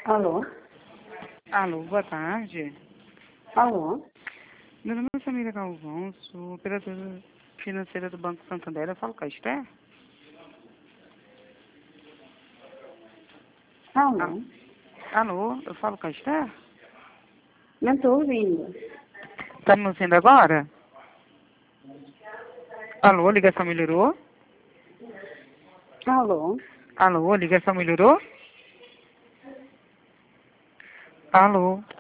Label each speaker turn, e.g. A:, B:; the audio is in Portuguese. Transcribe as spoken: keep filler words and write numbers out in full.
A: Alô?
B: Alô, boa tarde.
A: Alô?
B: Meu nome é Samira Galvão, sou operadora financeira do Banco Santander. Eu falo com a Esther? Ah,
A: Alô?
B: alô, eu falo com a Esther?
A: Não estou ouvindo.
B: Tá me ouvindo agora? Alô, ligação melhorou?
A: Alô?
B: Alô, ligação melhorou? Alô?